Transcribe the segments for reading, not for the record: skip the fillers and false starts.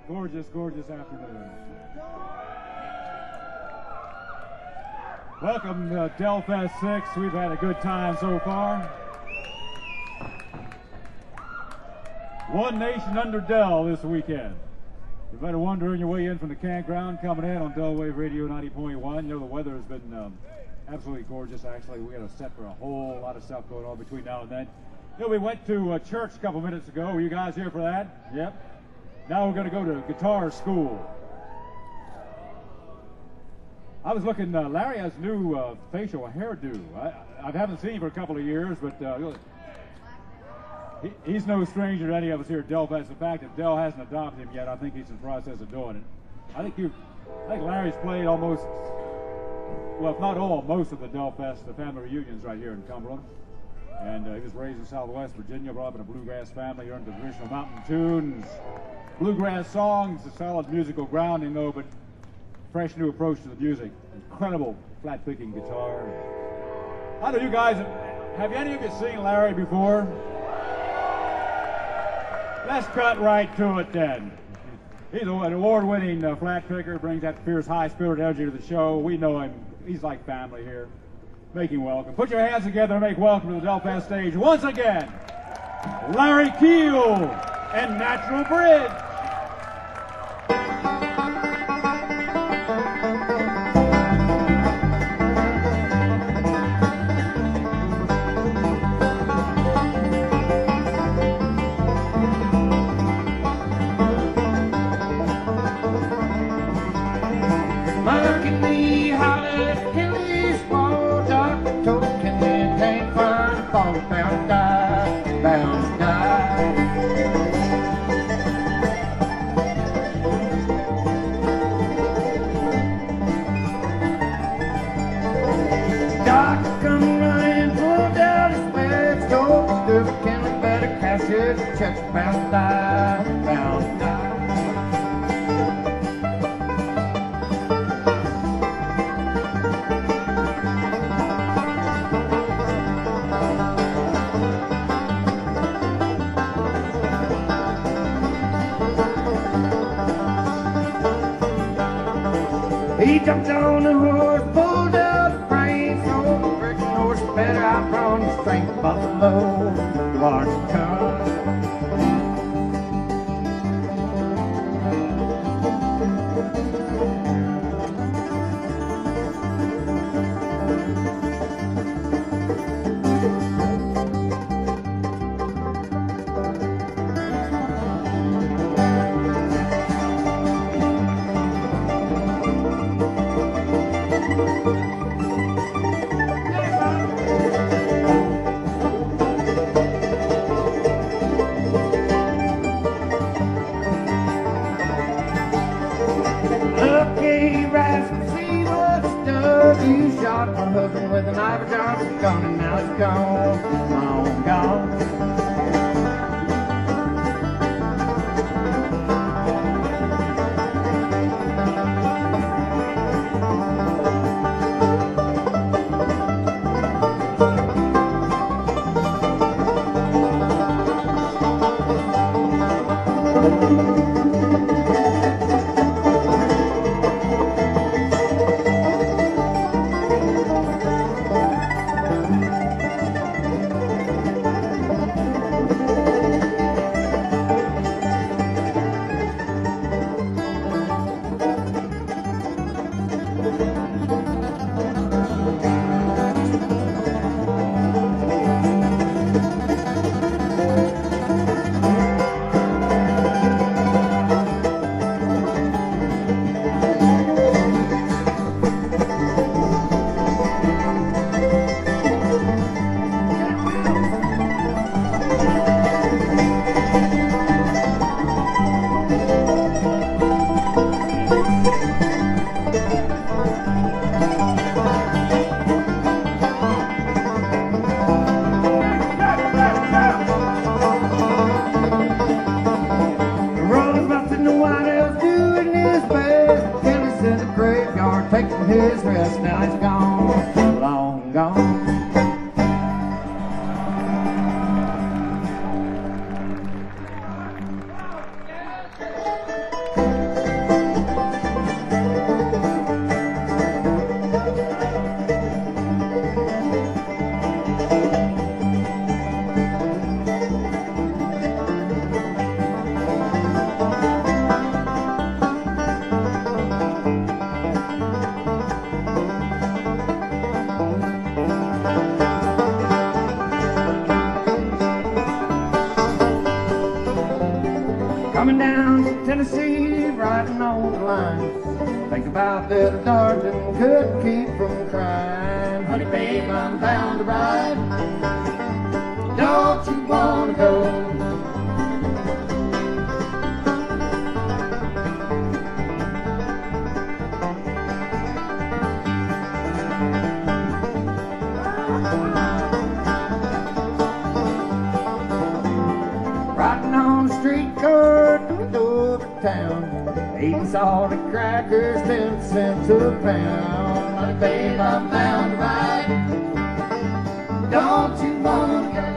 Gorgeous, gorgeous afternoon. Welcome to Del Fest 6. We've had a good time so far. One Nation Under Del this weekend. You've been wondering your way in from the campground coming in on Del Wave Radio 90.1. You know, the weather has been absolutely gorgeous, actually. We got a set for a whole lot of stuff going on between now and then. You know, we went to church a couple minutes ago. Were you guys here for that? Yep. Now we're going to go to guitar school. I was looking, Larry has new facial hairdo. I haven't seen him for a couple of years, but he's no stranger to any of us here at Del Fest. In fact, if Del hasn't adopted him yet, I think he's in the process of doing it. I think Larry's played almost, well, if not all, most of the Del Fest, the family reunions right here in Cumberland. And he was raised in Southwest Virginia, brought up in a bluegrass family, learned the traditional mountain tunes, bluegrass songs, a solid musical grounding, though, but fresh new approach to the music. Incredible flat picking guitar. How do you guys, have any of you seen Larry before? Let's cut right to it then. He's an award-winning flat picker, brings that fierce, high-spirited energy to the show. We know him. He's like family here. Make him welcome. Put your hands together and make welcome to the Del Fest stage once again, Larry Keel and Natural Bridge. Church bound die, bound die. He jumped on the horse, pulled out the reins, so the friction horse better outrun the strength of buffalo. Washington. With an Ivor Johnson gone and now it's gone, long gone. His rest, now he's gone, long gone. Coming down from Tennessee, riding on the lines. Think about little darling, couldn't keep from crying. Honey, babe, I'm bound to ride. Don't you wanna go? Riding on the streetcar to Dover town, eating salty crackers, 10 cents a pound. Honey, babe, I'm bound to ride. Don't you wanna go?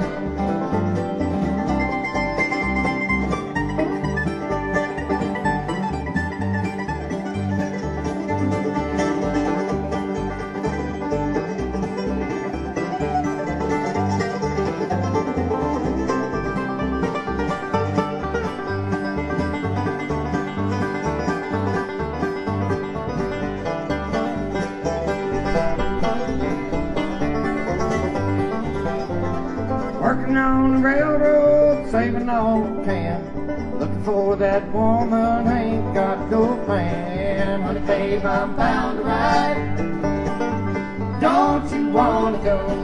Working on the railroad, saving all we can. Looking for that woman, ain't got no plan. Honey, babe, I'm bound to ride. Don't you wanna go?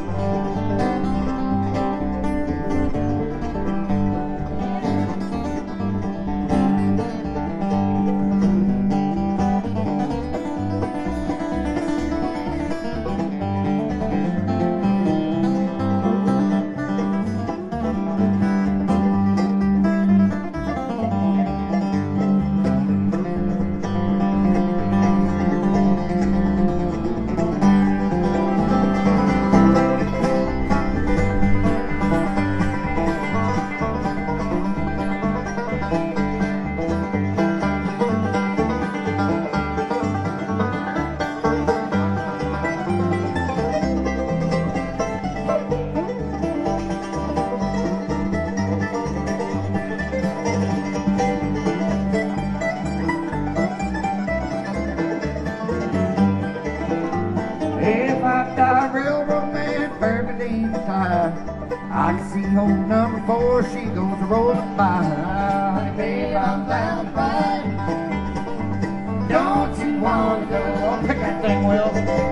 If I die, railroad man, bury me beneath the tie. I can see old number 4, she goes rolling by. Honey, babe, I'm bound to ride. Don't you wanna go? Oh, pick that thing, Will.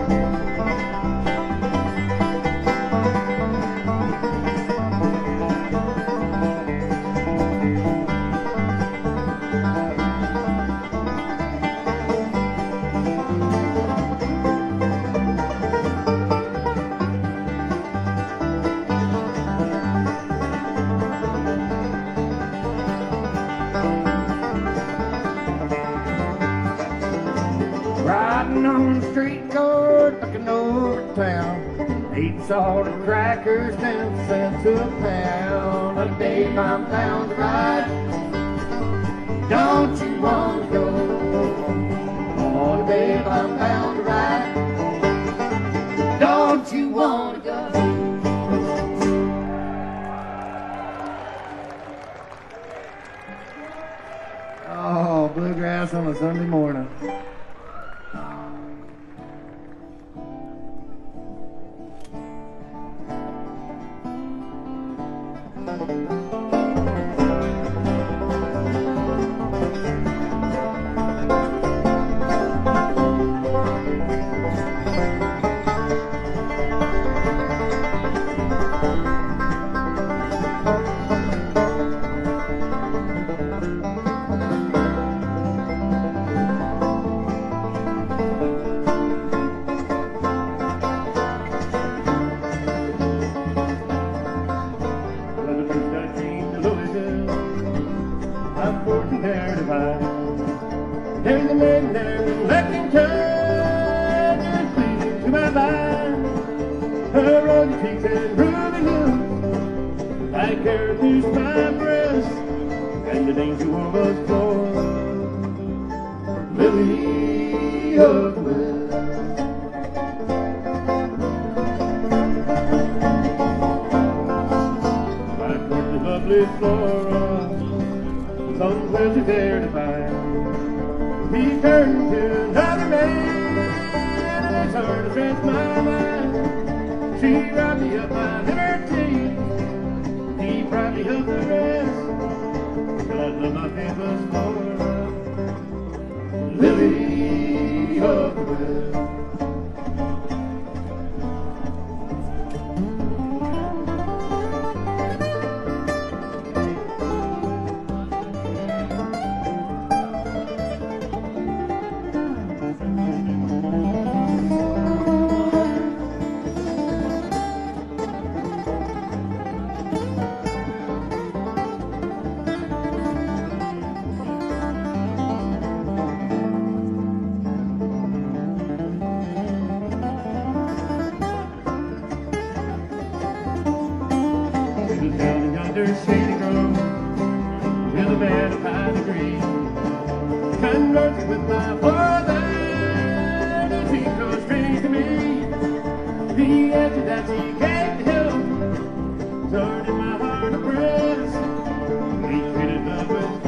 Riding on the streetcar, looking over town, eating salted crackers, 10 cents a pound. Honey, babe, I'm bound to ride. Don't you wanna go? Oh, babe, I'm bound to ride. Don't you wanna go? Oh, bluegrass on a Sunday morning. There's a man there Lexington is pleasing to my mind. Her rosy cheeks and ruby lips, like hair through my breast, and the dainty woman's floor, lily of the west. My porch is lovely flora, some pleasure there to find. He turned to another man, and it's hard to stretch my mind. She robbed me of my liberty, he brought me up the rest, 'cause love the bed of high degree. Conversing with my father, it seemed so strange to me. The answer that she gave to him turned in my heart to press. We treated love with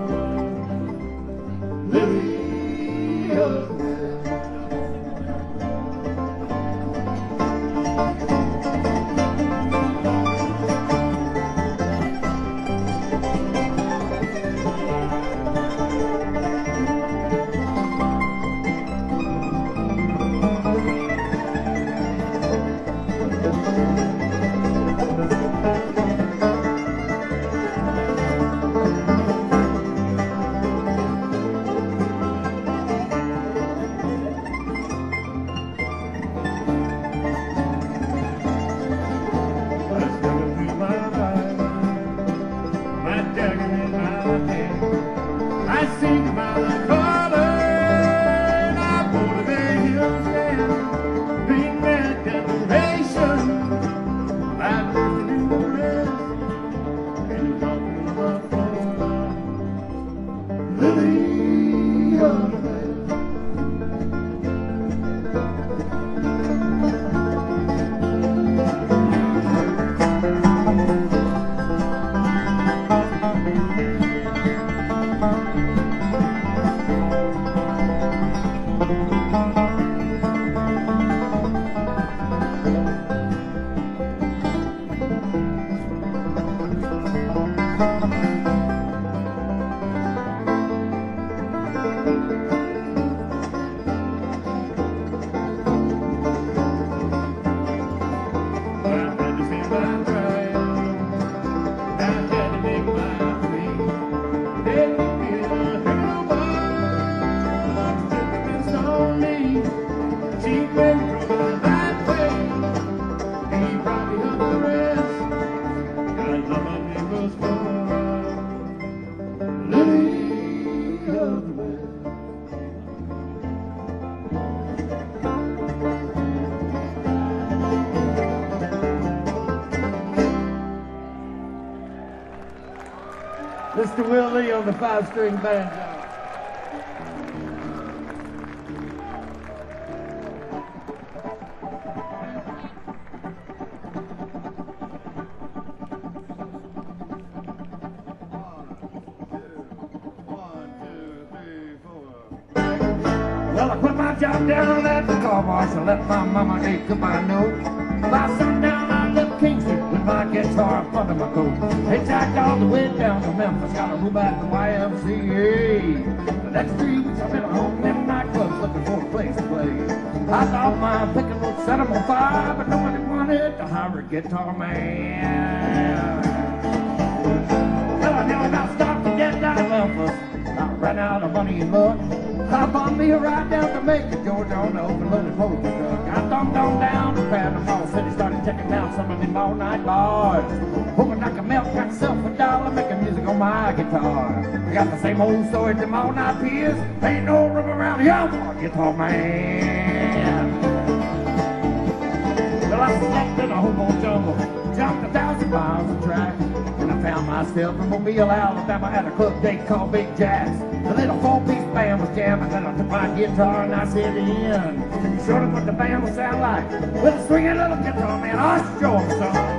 gold. Lily of the Mr. Will Lee on the 5-string banjo. Well, I quit my job down at the car wash. I left my mama a goodbye note. By sundown, I left Kingston with my guitar up under my coat. Hitchhiked all the way down to Memphis. Got a room at the YMCA. The next 3 weeks I've been home in nightclubs looking for a place to play. I thought my picking would set 'em on fire, but nobody wanted to hire a guitar man. Well, I never got stopped to get down to Memphis. I ran out of money and luck. I bought me a ride down to Macon, Georgia on the open-loaded poker truck. I thumbed on down to Panama City, started checking out some of them all-night bars. Hoping I could melt myself $1, making music on my guitar. I got the same old story to them all-night peers. Ain't no room around here for a guitar man. Well, I slept in a hobo jungle, jumped 1,000 miles of track, and I found myself in Mobile, Alabama at a club they called Big Jack's. The little 4-piece band was jamming, then I took my guitar and I set in. You showed them what the band would sound like with a swinging little guitar, man. I'll show them, son.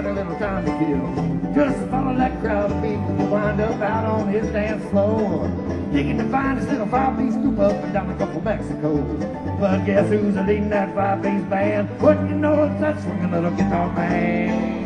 got a little time to kill. Just follow that crowd of people and wind up out on his dance floor. He can define his little five-piece group up and down the Gulf of Mexico. But guess who's leading that five-piece band? Wouldn't you know it's that swinging little guitar man?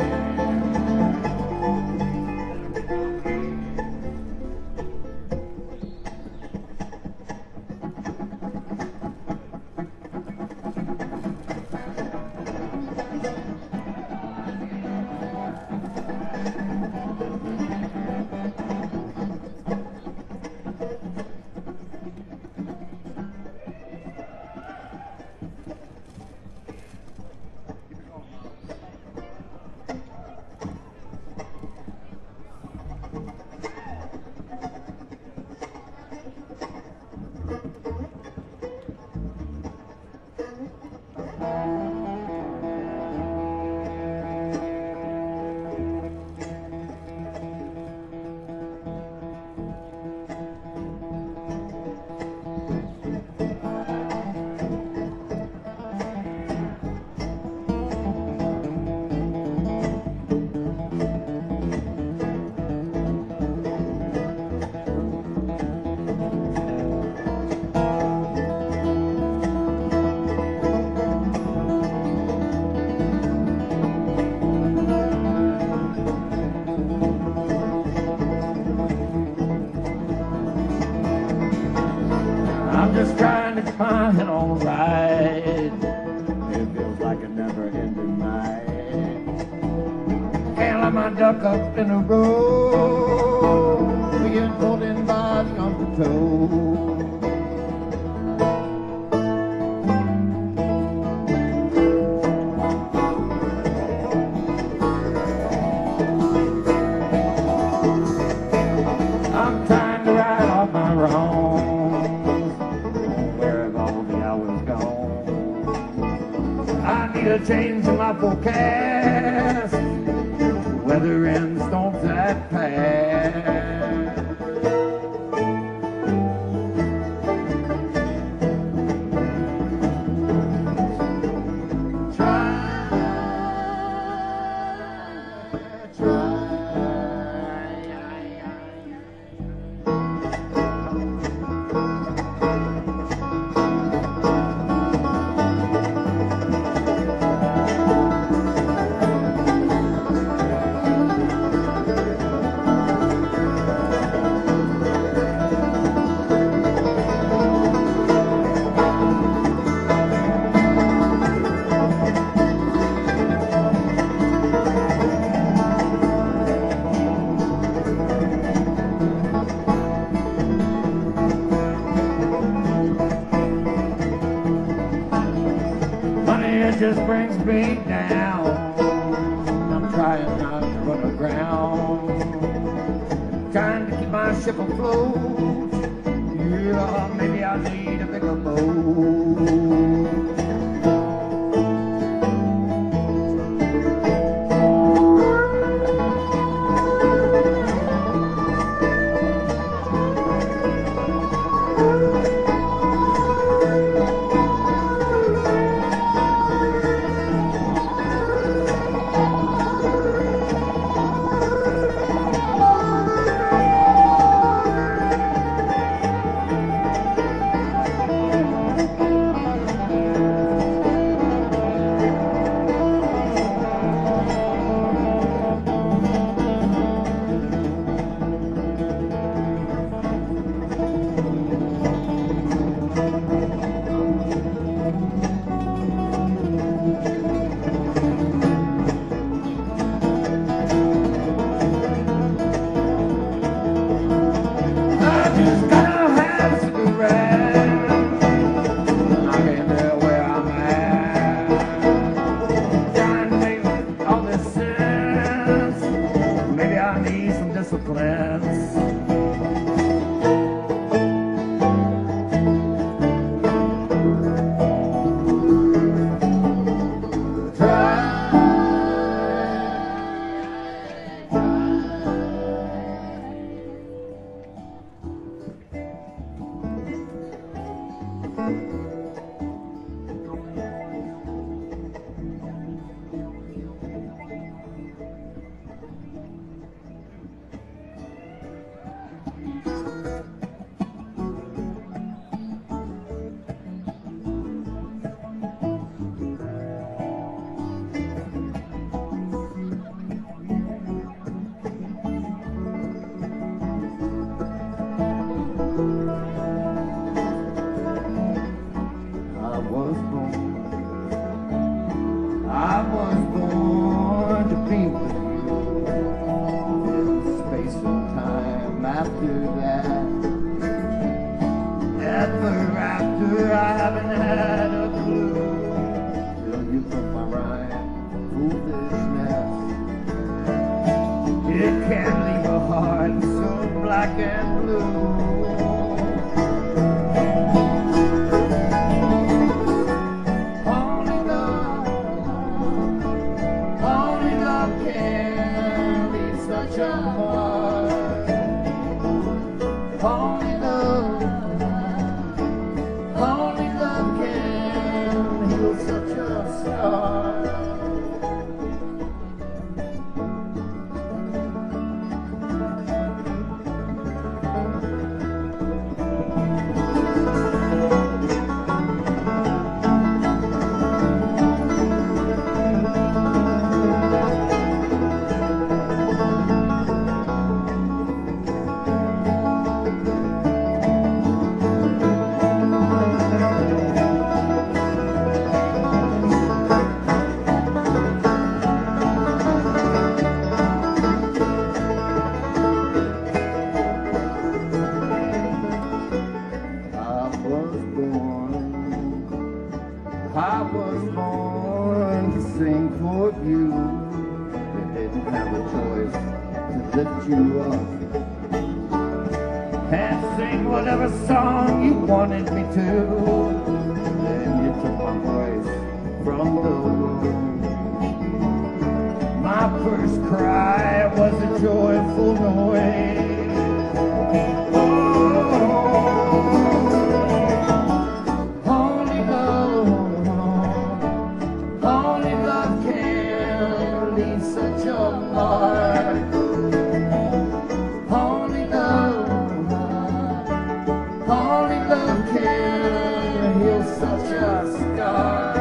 I'm just trying to find all right. It feels like a never-ending night. Can't let my duck up in a row. We get pulled in by the undertow. I'm trying to right off my wrongs. I need a change in my forecast. Weather and storms that pass. It just brings me down. I'm trying not to run aground, trying to keep my ship afloat. Yeah, maybe I need a bigger boat. be with you in space and time after that. Ever after, I haven't had a clue till you put my right foolishness. It can leave a heart so black and blue. Only love can leave such a heart. Only love can heal such a scar. I was born to sing for you. You didn't have a choice to lift you up and sing whatever song you wanted me to. Then you took my voice from the womb. My first cry was a joyful noise. Such a mark. Only love can heal such a scar.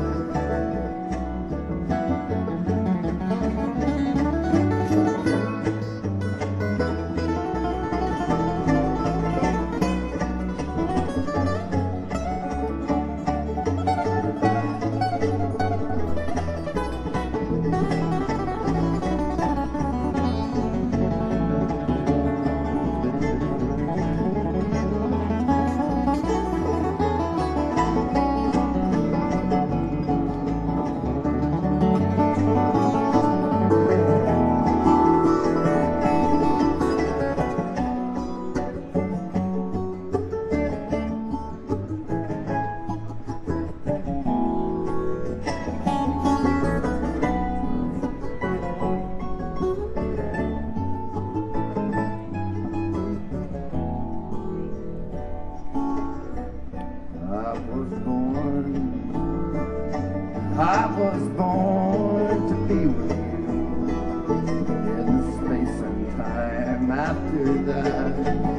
I was born to be with you in space and time after that.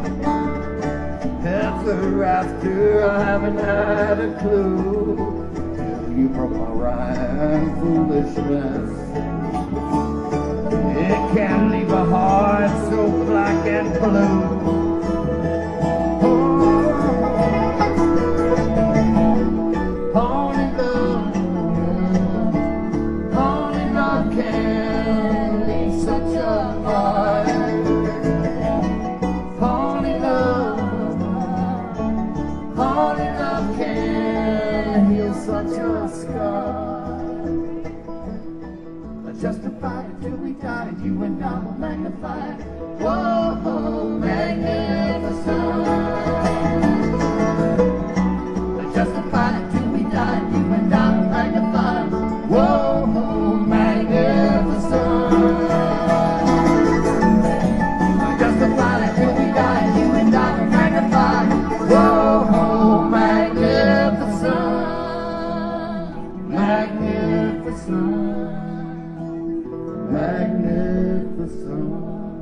Ever after, I haven't had a clue till you broke my rhyme foolishness. It can leave a heart so black and blue. Only love can heal such a scar. Justified until we died, you and I will magnify. Whoa, magnificent. Justified until we died, you and I will magnify. Whoa, magnificent. Justified until we died, you and I will magnify. Whoa, magnificent, magnificent, magnificent.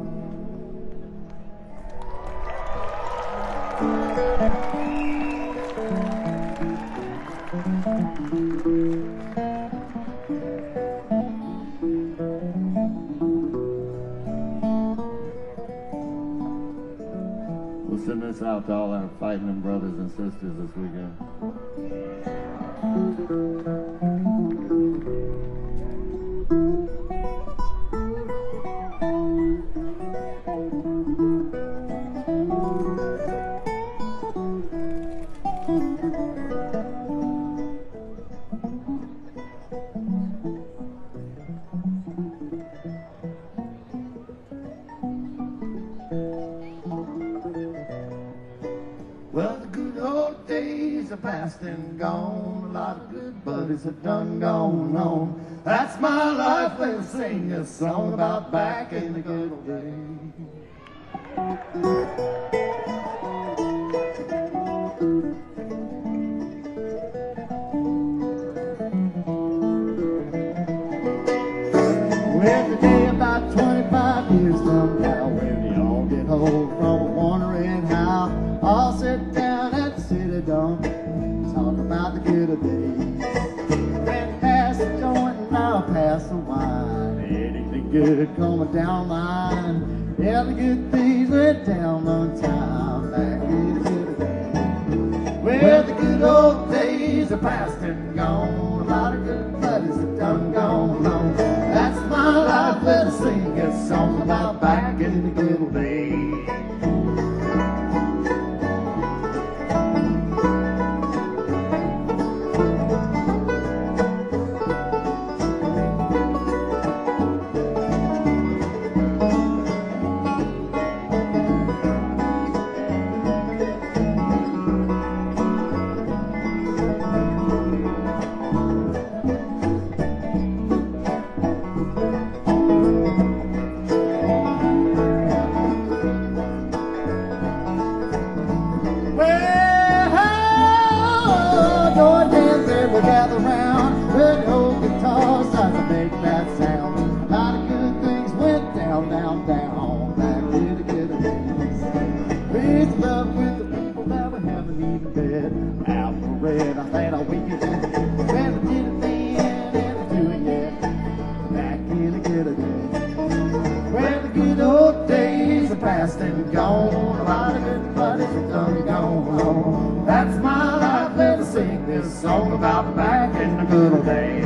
We'll send this out to all our fighting brothers and sisters this weekend. past and gone. A lot of good buddies have done gone on. That's my life. Let's sing a song about back in the good old days. Well, today about 25 years from now, when we all get home from wondering how, I'll sit down at the city dump, talk about the good old days. When pass the joint and I'll pass the wine, anything good coming down the line. Yeah, the good things went down on time, back in the good old days. Well, the good old days are past and gone. A lot of good buddies have done gone on. That's my life. Let's sing a song about back in the good old days. Gather round, good old guitar starts to make that sound. A lot of good things went down, down, down, back in the good old days. Peace, love with the people that we haven't even met. Out for red, I had a weekend, never did a thing, never do it yet. Back in the good old days. Well, the good old days are past and gone. A lot of good buddies are done gone. That's my life. Let's sing this song about back in the good old days.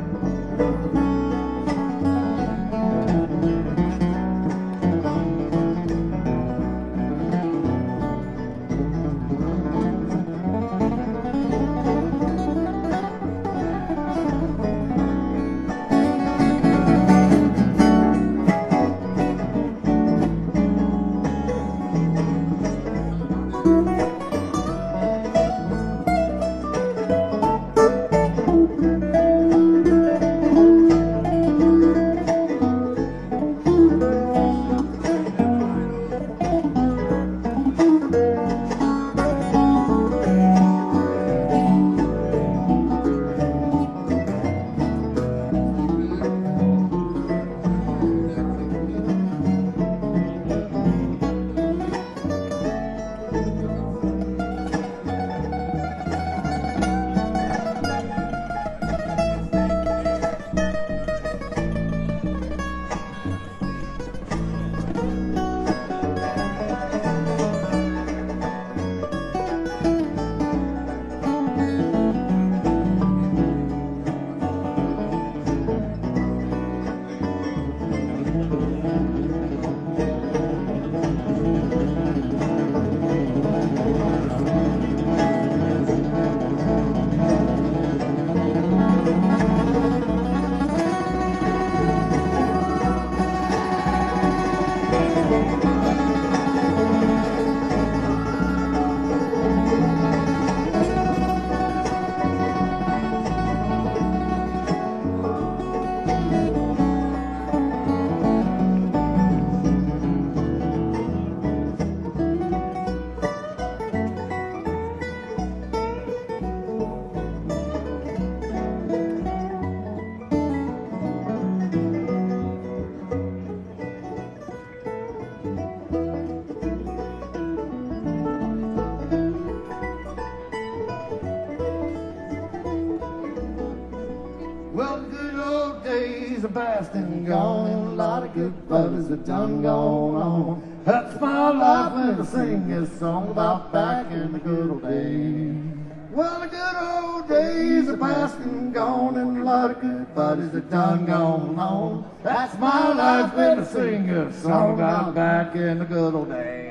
Past and gone, and a lot of good buddies have done gone on. That's my life, and I sing this song about back in the good old days. Well, the good old days are past and gone, and a lot of good buddies have done gone on. That's my life, and I sing this song about back in the good old days.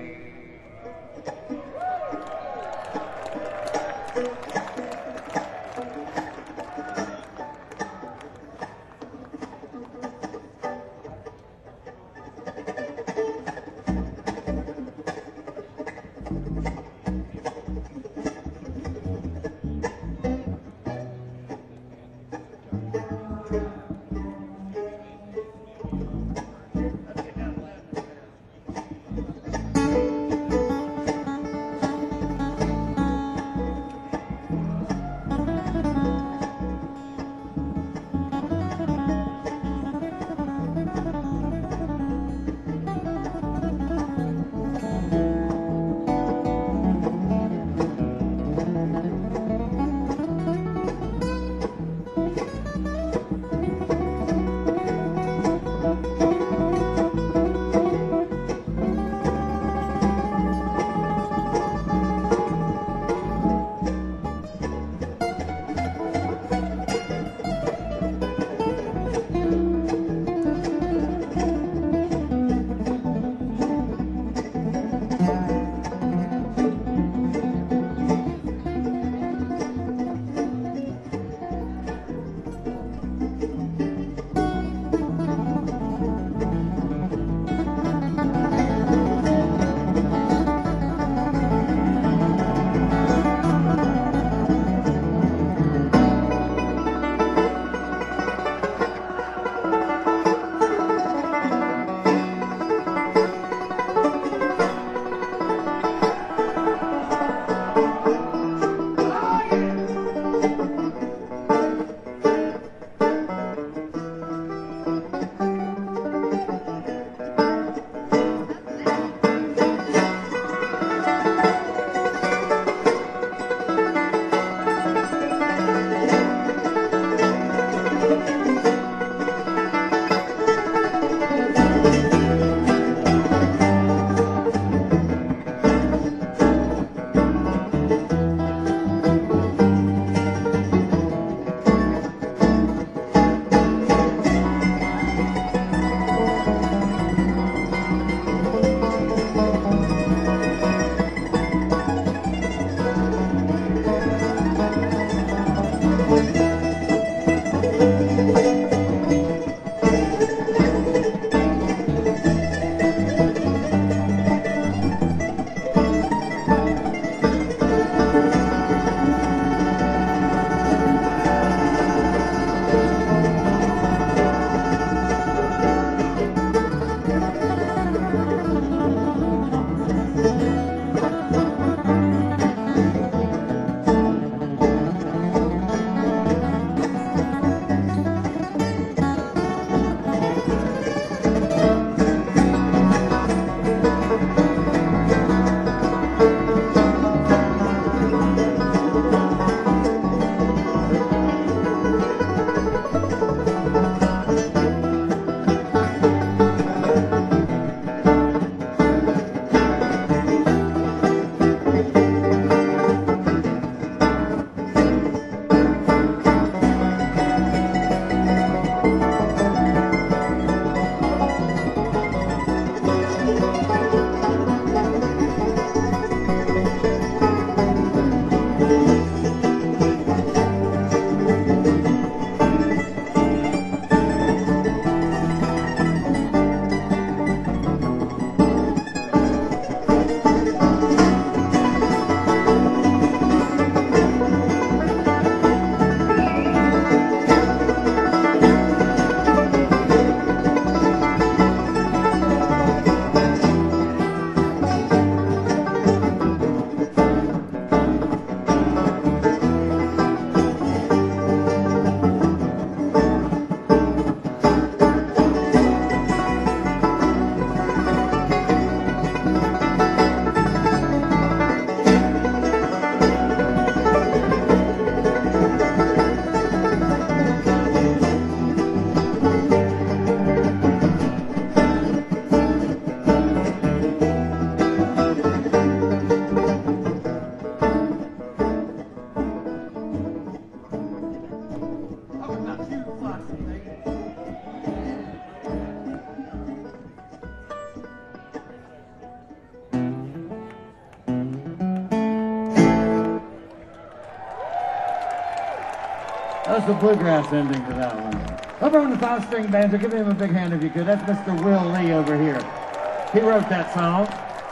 That's the bluegrass ending to that one. Over on the 5-string banjo, give him a big hand if you could. That's Mr. Will Lee over here. He wrote that song.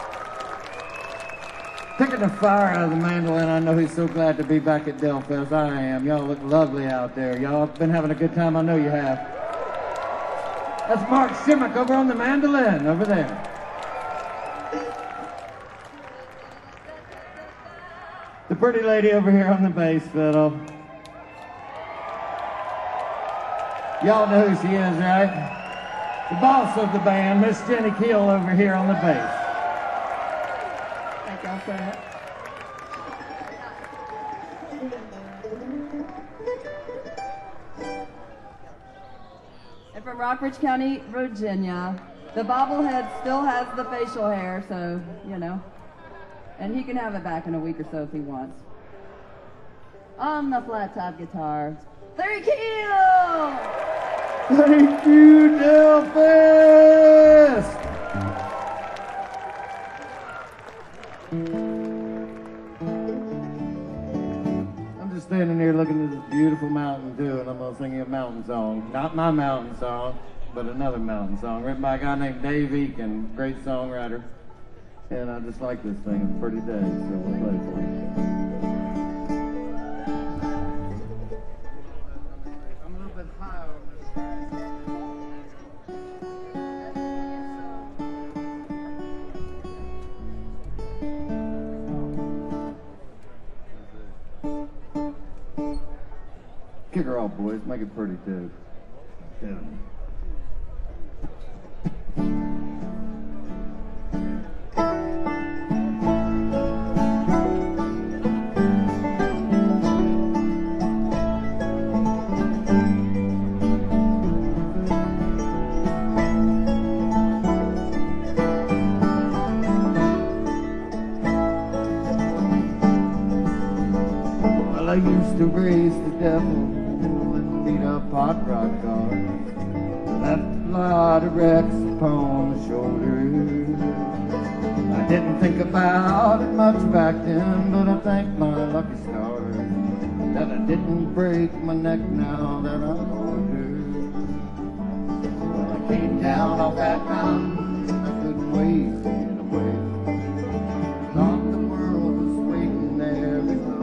Taking the fire out of the mandolin, I know he's so glad to be back at Del Fest. I am. Y'all look lovely out there. Y'all have been having a good time. I know you have. That's Mark Shimmick over on the mandolin, over there. The pretty lady over here on the bass fiddle. Y'all know who she is, right? The boss of the band, Miss Jenny Keel over here on the bass. Thank y'all so much. And from Rockbridge County, Virginia, the bobblehead still has the facial hair, so, you know. And he can have it back in a week or so if he wants. On the flat top guitar, Larry Keel! Thank you, Delphus! I'm just standing here looking at this beautiful mountain too, and I'm going to sing you a mountain song. Not my mountain song, but another mountain song written by a guy named Dave Eakin, great songwriter. And I just like this thing. It's a pretty day, so we'll play it for you. I'm a little bit high on this. Kick her off, boys. Make it pretty, too. Yeah. I used to race the devil and beat up hot rod cars. Left a lot of wrecks upon the shoulders. I didn't think about it much back then, but I thank my lucky stars that I didn't break my neck now that I'm older. When I came down off that mountain, I couldn't wait to get away. Thought the world was waiting there below.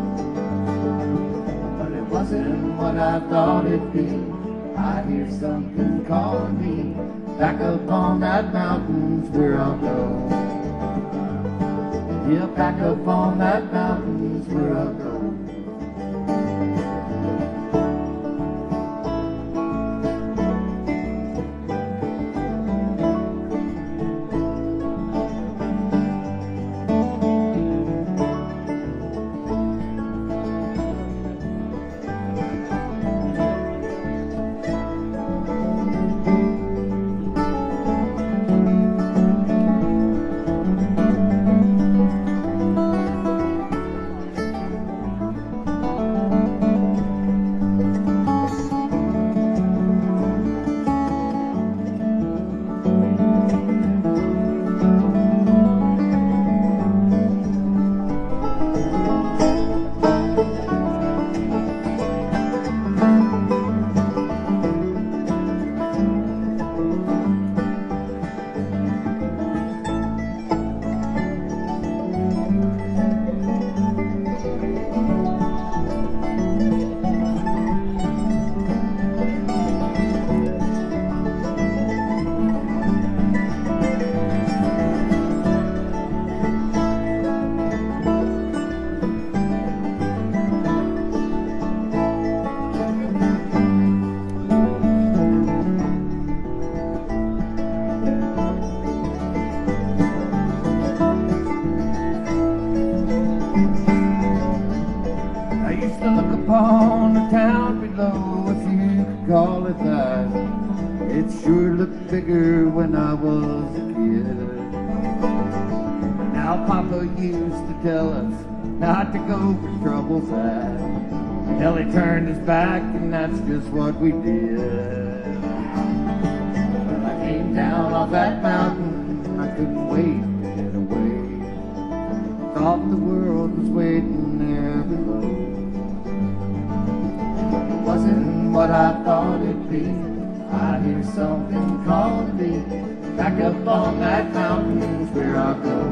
Wasn't what I thought it'd be. I hear something calling me. Back up on that mountain's where I'll go. Yeah, back up on that mountain's where I'll go. Bigger when I was a kid. Now Papa used to tell us not to go for trouble's side until he turned his back, and that's just what we did. When I came down off that mountain, I couldn't wait to get away. Thought the world was waiting there below. wasn't what I thought it'd be. I hear something calling me. Back up on that mountain's where I go.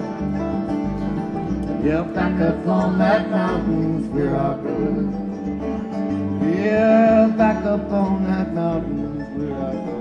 Yeah, back up on that mountain's where I go. Yeah, back up on that mountain's where I go.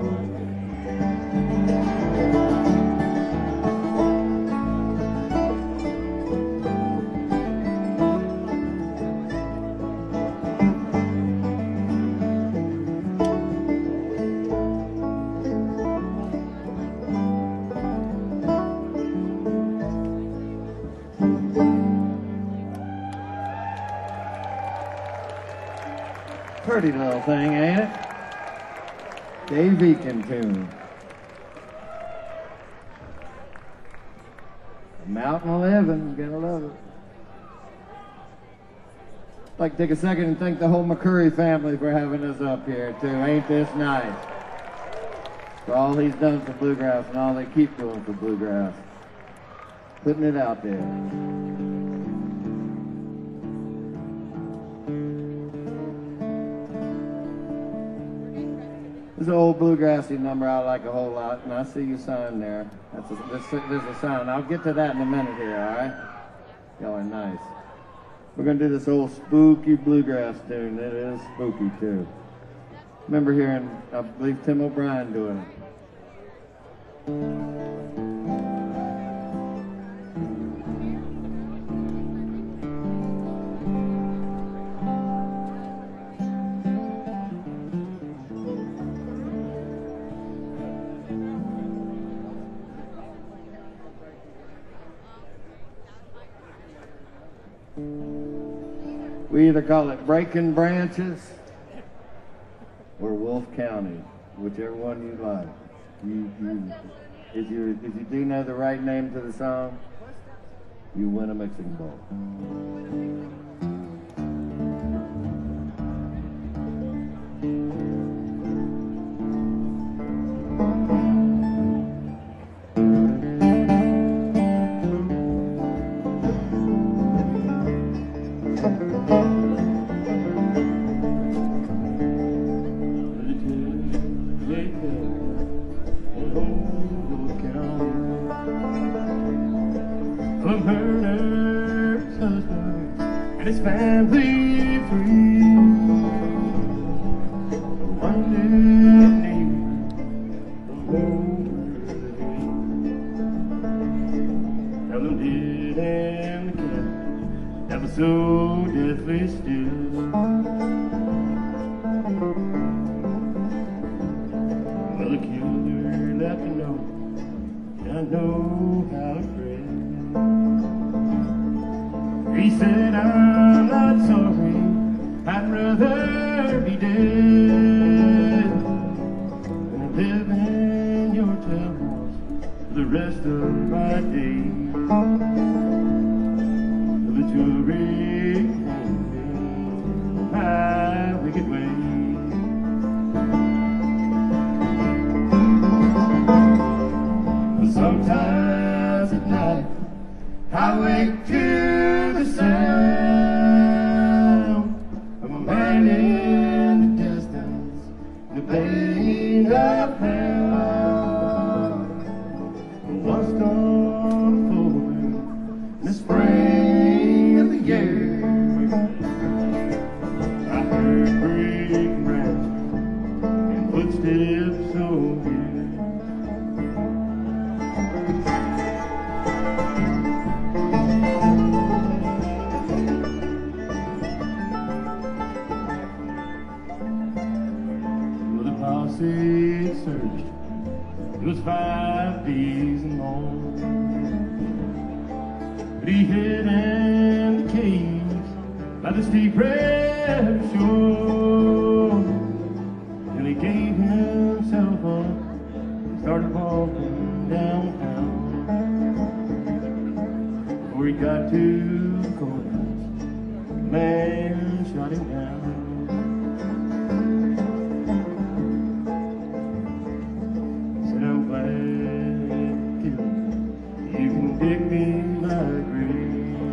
Pretty little thing, ain't it? Dave Eakin tune. Mountain Living, you gotta love it. I'd like to take a second and thank the whole McCurry family for having us up here too. Ain't this nice? For all he's done for bluegrass and all they keep doing for bluegrass. Putting it out there. This is an old bluegrassy number I like a whole lot, and I see you sign there. There's a sign. I'll get to that in a minute here, all right? Y'all are nice. We're going to do this old spooky bluegrass tune. It is spooky, too. Remember hearing, I believe, Tim O'Brien doing it. We either call it Breaking Branches or Wolf County, whichever one you like. If you do know the right name to the song, you win a mixing bowl.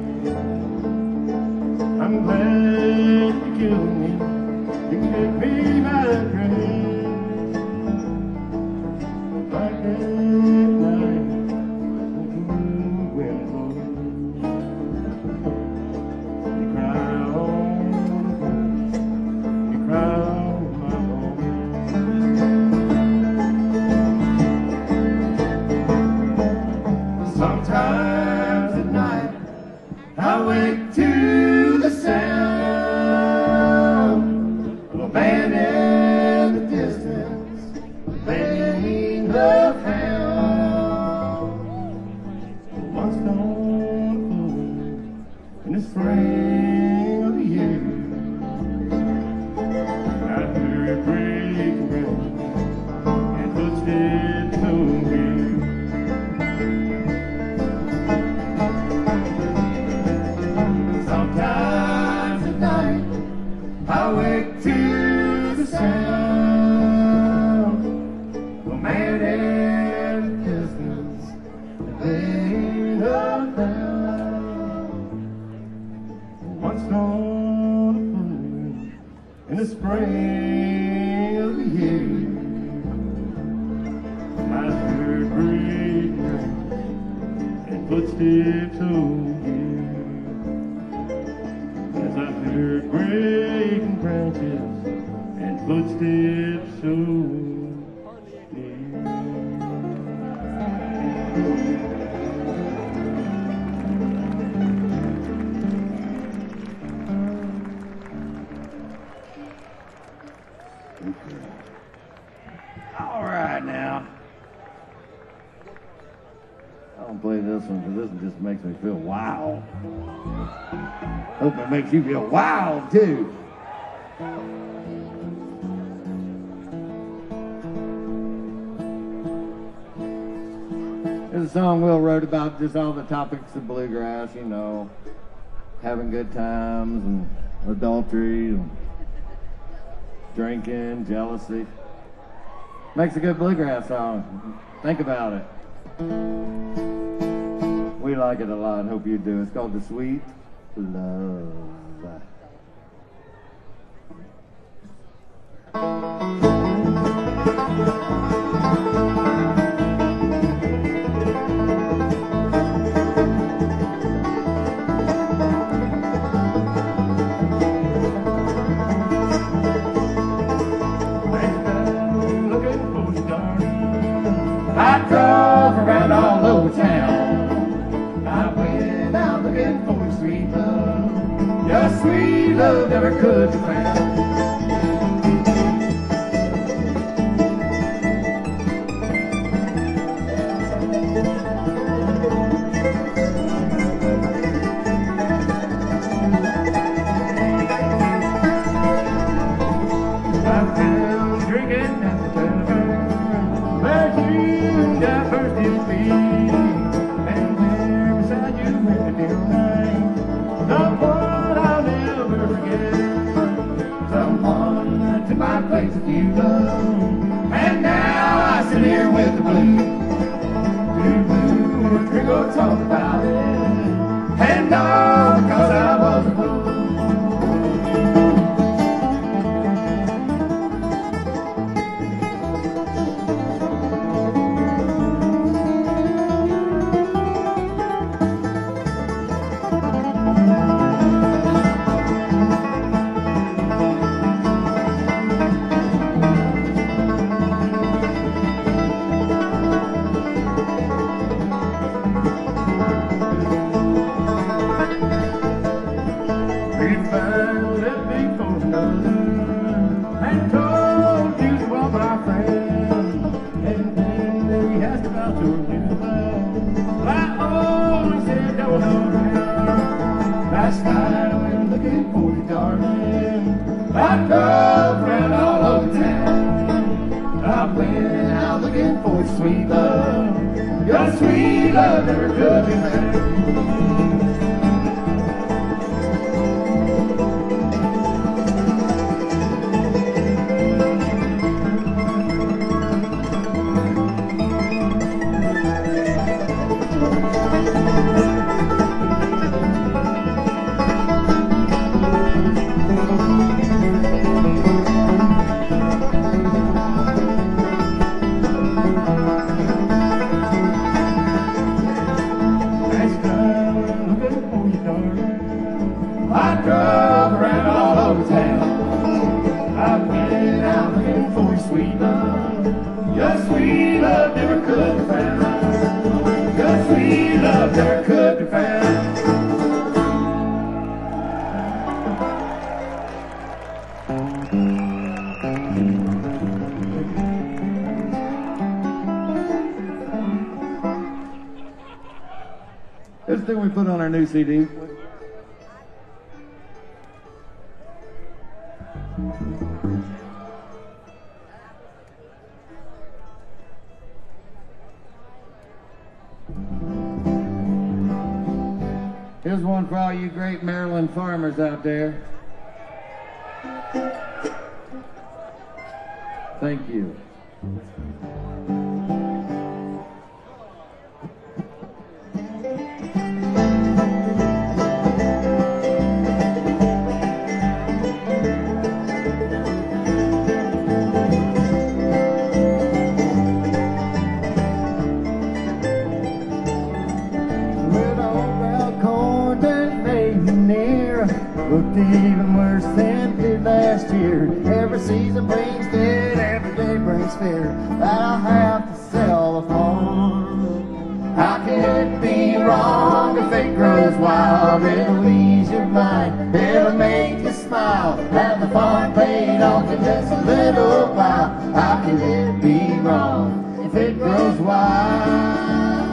I'm glad you killed me. You gave me Sometimes at night I wake to the sound of a band in the distance playing the hound. Once gone in the spring of the year, I heard a break around and footsteps over. Sometimes at night I wake to the sound of a man in the distance laying down. Once on a moon in the spring of the year, I heard great drums and footsteps over. As I heard breaking branches and footsteps so near. All right now. I don't play this one because this one just makes me feel wild. Hope it makes you feel wild too. There's a song Will wrote about just all the topics of bluegrass, you know, having good times and adultery and drinking, jealousy. Makes a good bluegrass song. Think about it. We like it a lot. Hope you do. It's called The Sweet Love. I drove around all over town. I went out looking for sweet love. Just sweet love never could be found. I've been drinking at the tavern where you got first in me, and there beside you in the dim night, someone I'll never forget, someone that took my place with you, love, and now I sit here with the blues, too blue to drink or talk about it, and all because I was a fool. Last night I went looking for you, darling. I drove around all over town. I went out looking for sweet love. Your sweet love never could be found. This thing we put on our new CD. Here's one for all you great Maryland farmers out there. Thank you. Looked even worse than it did last year. Every season brings dead, every day brings fear. I'll have to sell the farm. How can it be wrong if it grows wild? It'll ease your mind, it'll make you smile. Have the farm paid off in just a little while. How can it be wrong if it grows wild?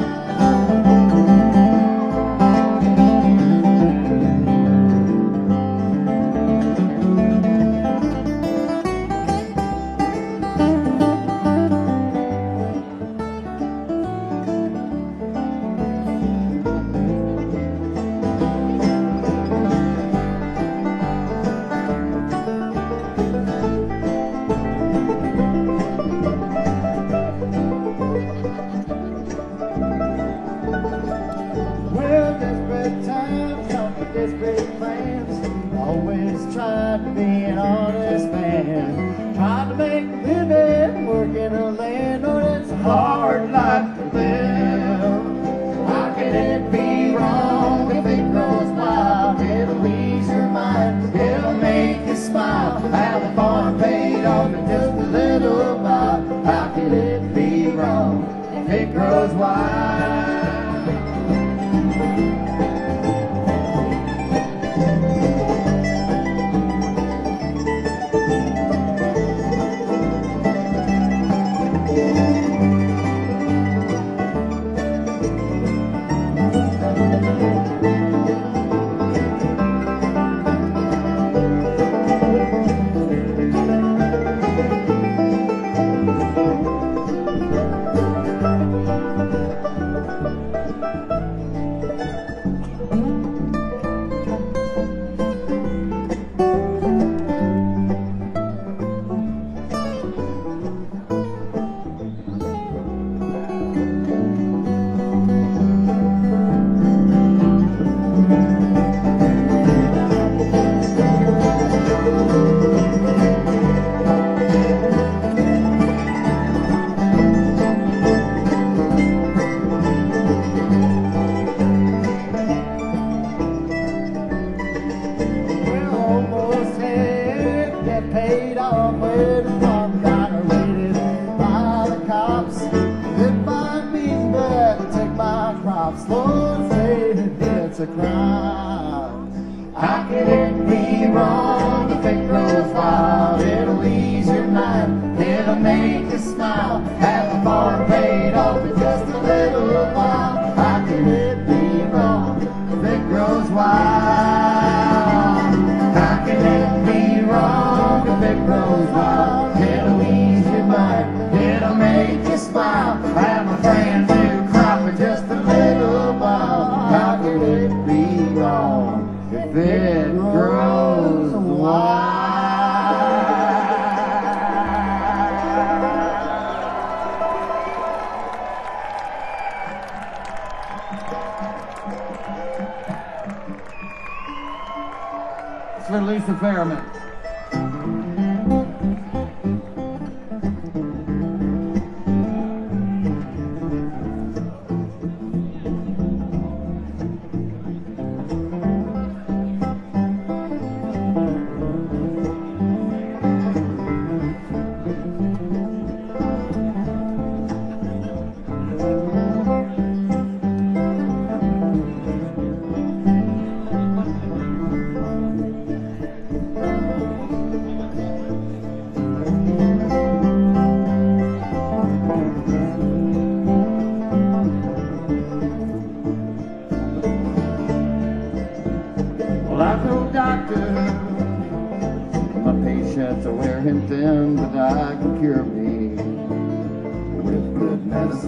For Lisa Fairman.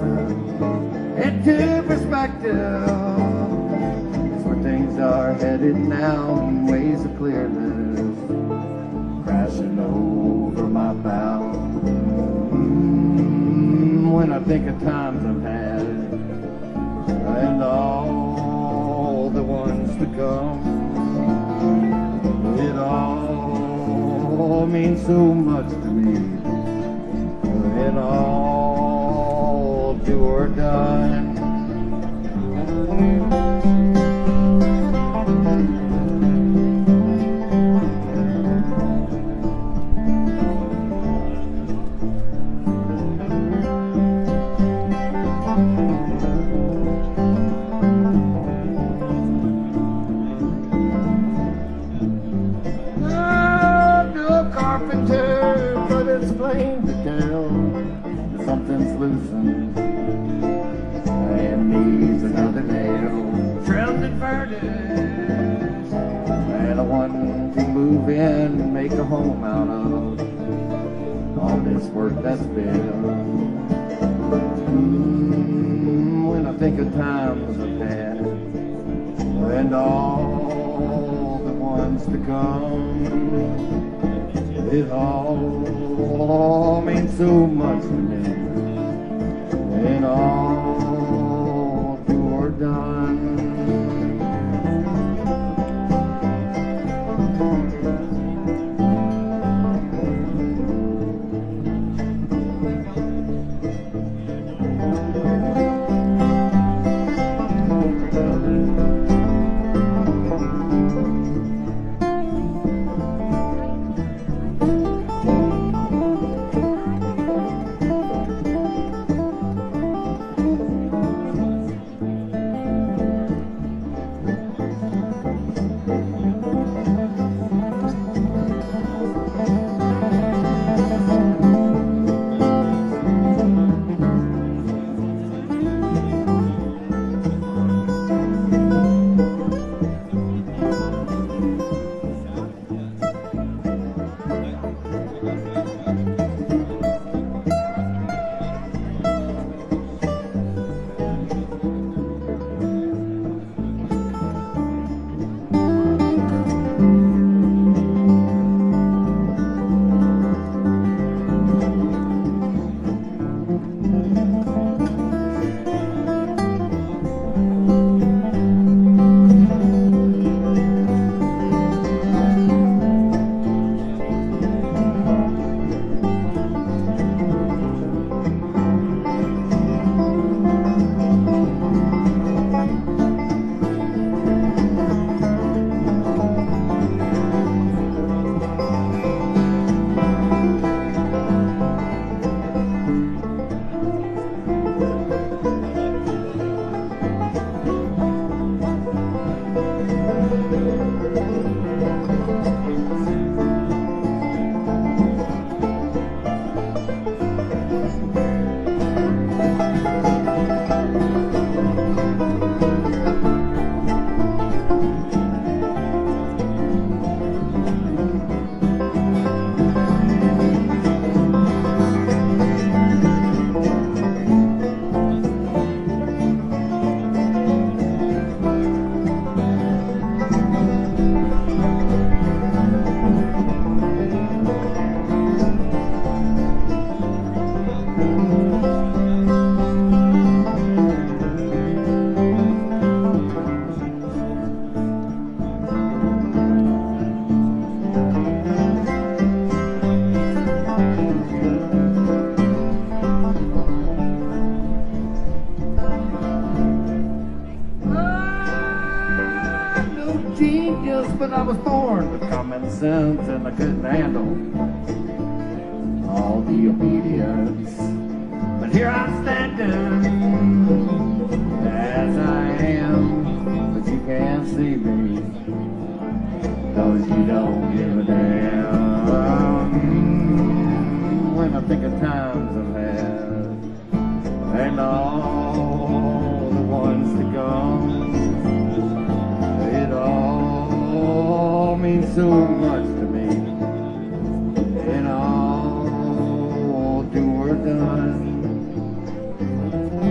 into perspective. It's where things are headed now in ways of clearness, crashing over my bow. When I think of times I've had and all the ones to come, it all means so much to me. And all do or done. Something's loosened and needs another nail, trimmed and furnished, and a one to move in and make a home out of all this work that's been. When I think of times I've had and all the ones to come, it all means so much to me. And all do or done. But I was born with common sense and I couldn't handle all the obedience. But here I'm standing as I am, but you can't see me, 'cause you don't give a damn. When I think of times I've had and all the ones to come, it all means so much to me. And all do or done.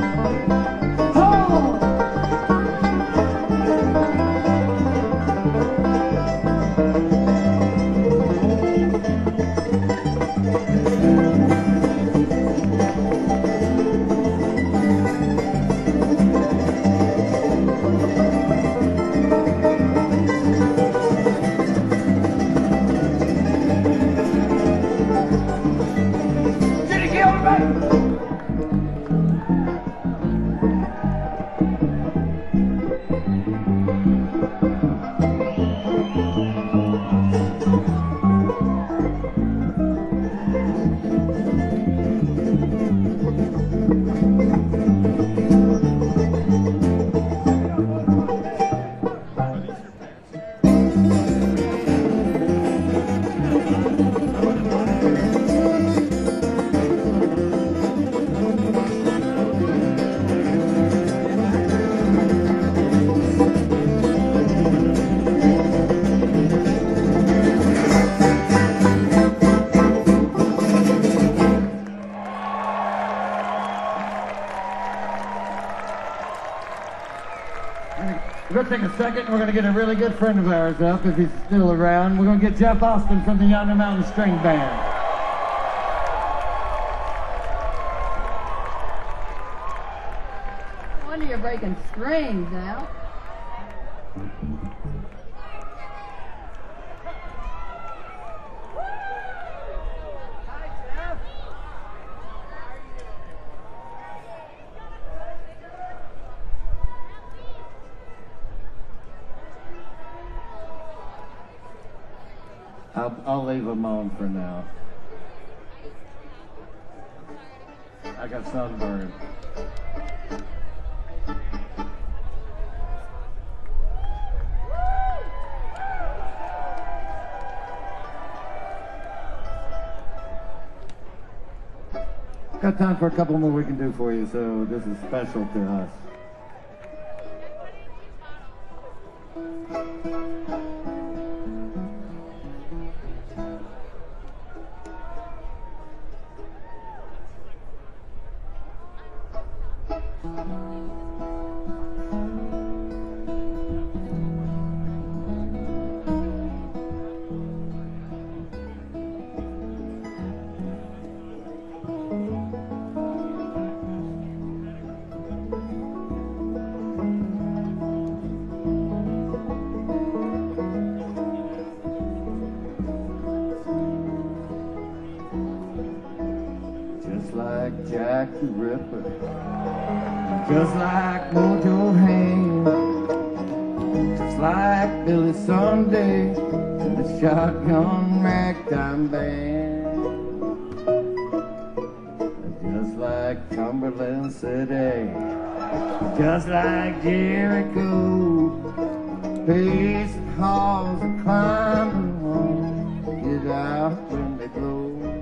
We're going to take a second. We're going to get a really good friend of ours up, if he's still around. We're going to get Jeff Austin from the Yonder Mountain String Band. No wonder you're breaking strings now. I'll leave them on for now. I got sunburned. Got time for a couple more we can do for you, so this is special to us. Jack the Ripper, just like Mojo Haynes, just like Billy Sunday and the Shotgun Ragtime Band, just like Cumberland City, just like Jericho, Pace and Halls and climbing walls, get out when they blow.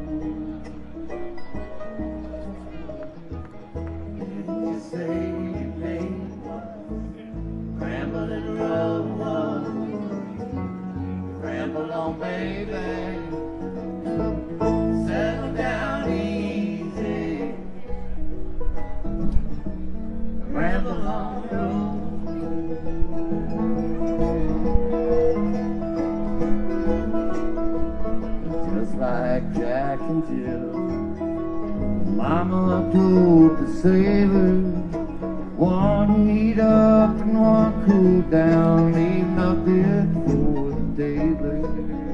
Baby, settle down easy, ramble on the road. Just like Jack and Jill, Mama told the sailors, one heat up and one cool down, leave nothing for the daily.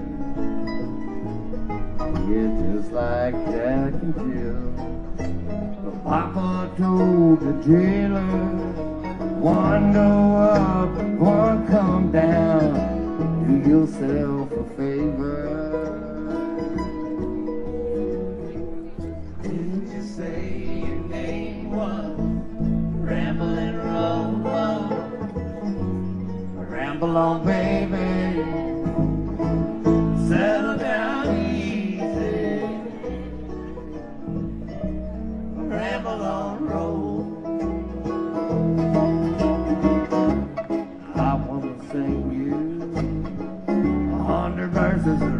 Yeah, just like Jack and Jill, but Papa told the jailer, one go up and one come down, do yourself a favor. Didn't you say your name was Ramblin' Robo? Ramble on, baby, settle down easy, ramble on road. I wanna sing you 100 verses of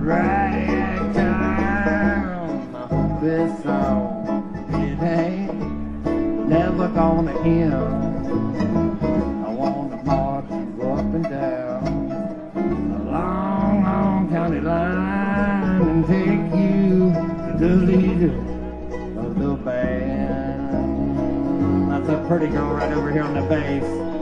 ragtime. I hope this song, it ain't never gonna gonna end. I wanna march you up and down a long, long county line and take you to the leader of the band. That's a pretty girl right over here on the bass.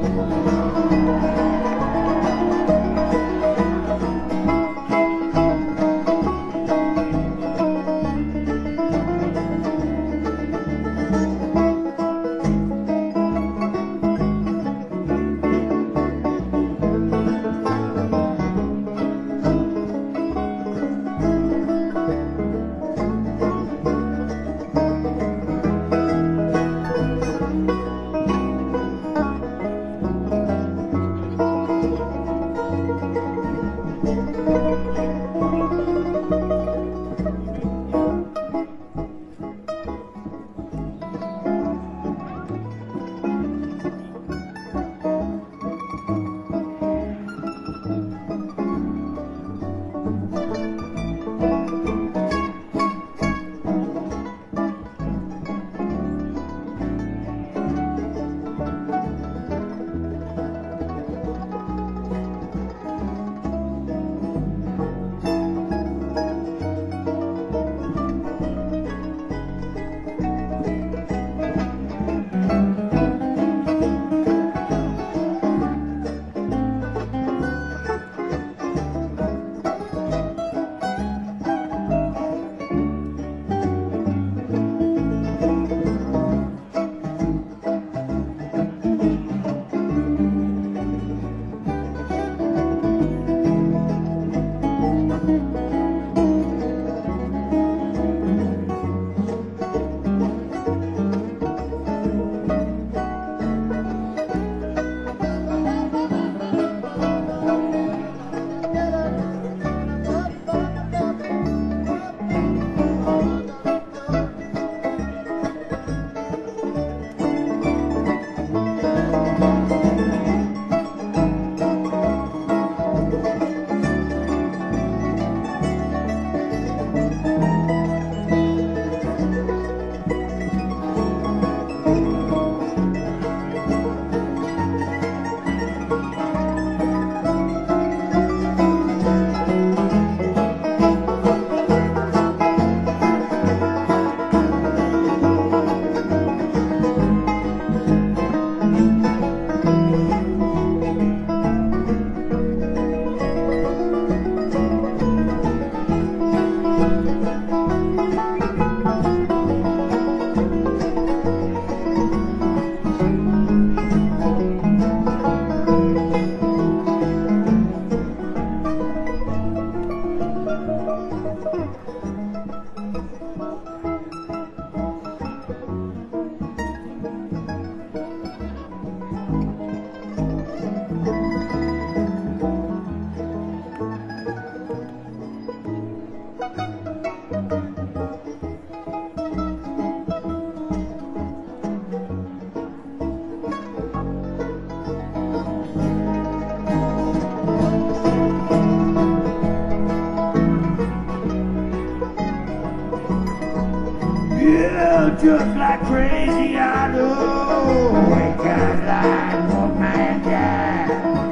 Yeah, just like crazy, I know. Ain't got like one man guy.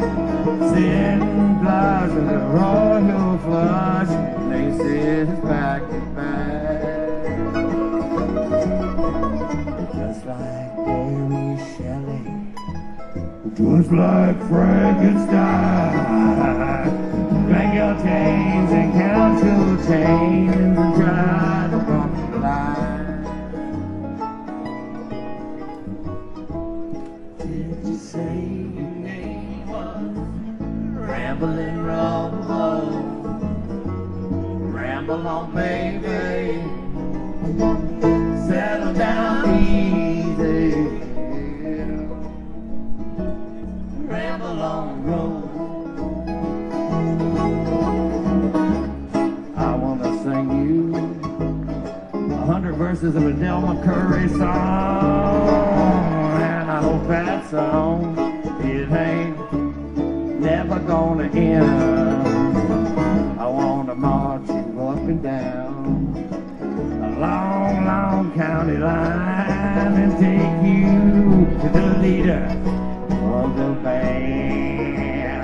Sitting blood in the royal flush. Laces back to back. Just like Mary Shelley. Just like Frankenstein. Bang your chains and count your chains and try to walk the line. Did you say your name was Rambling Rumble? Ramble on, baby. Settle down easy. Ramble on, road. Verses of a Del McCurry song, and I hope that song, it ain't never gonna end. I wanna march you up and down a long, long county line and take you to the leader of the band.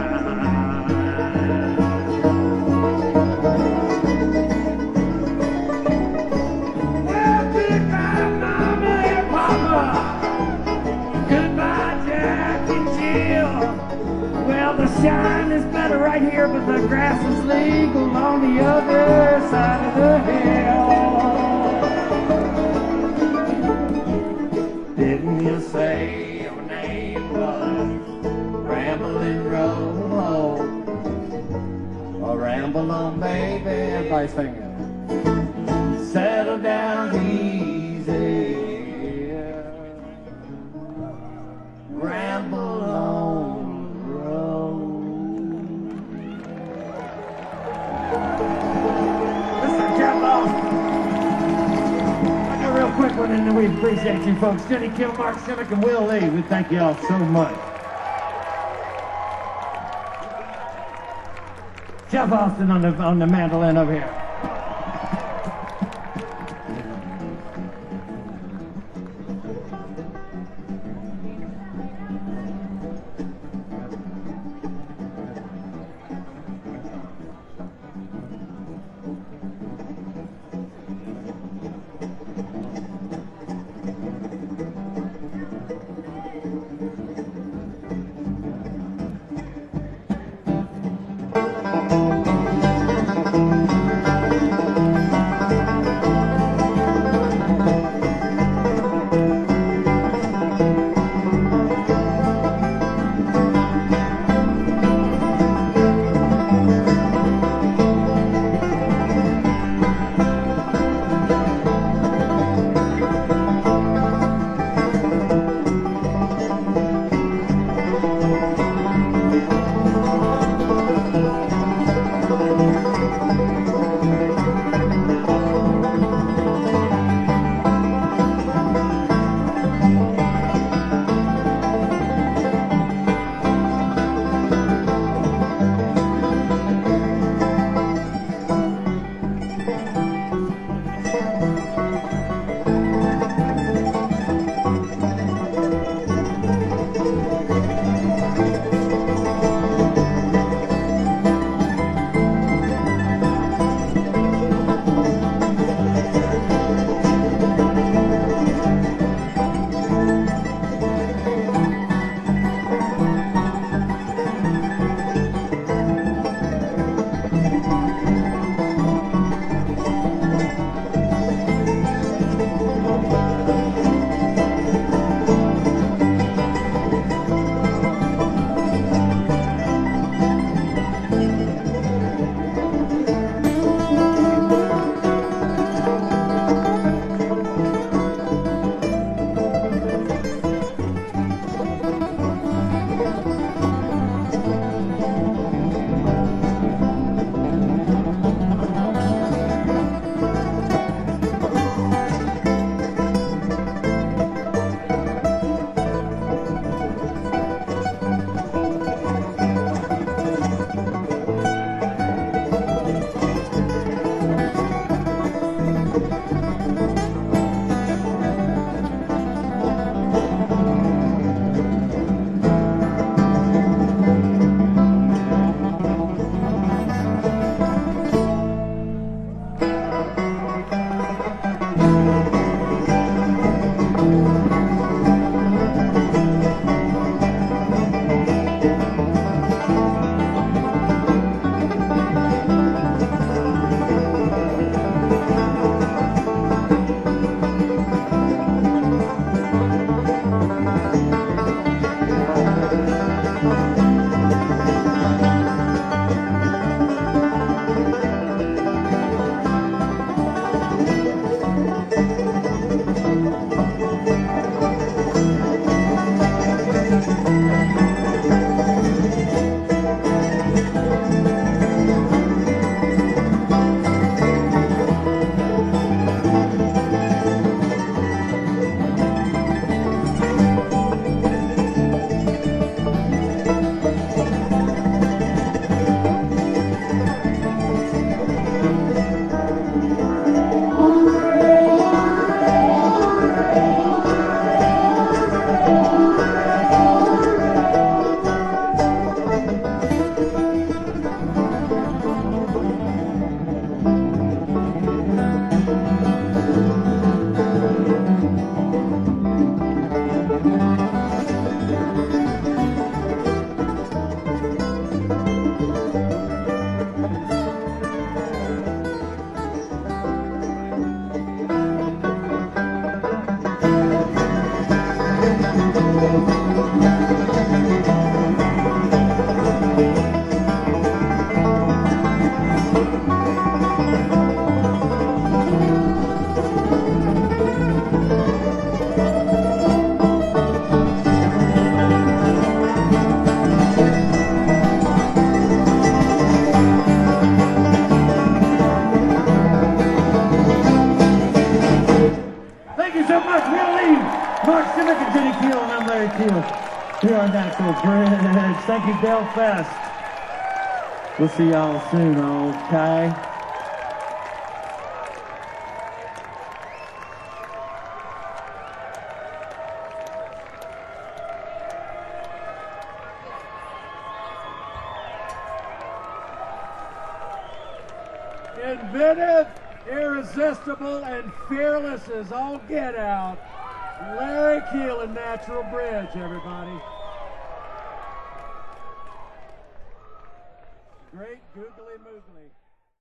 Well, goodbye, Mama and Papa. Goodbye, Jack and Jill. Well, the shine is better right here, but the grass is legal on the other side of the hill. Didn't you say your name was Ramblin' Road? Or ramble on, baby. Everybody's singing. Settle down easy. Ramble on the road. Listen, Jeff Austin. Like a real quick one, and we appreciate you folks. Jenny Kim, Mark Simic, and Will Lee. We thank you all so much. Jeff Austin on the mandolin over here. Thank you so much. We'll leave Mark Simic and Jenny Keel, and I'm Larry Keel here on Natural Bridge. Thank you, Dale Fest. We'll see y'all soon, okay? Inventive, irresistible, and fearless as all get out. Larry Keel and Natural Bridge, everybody. Great googly moogly.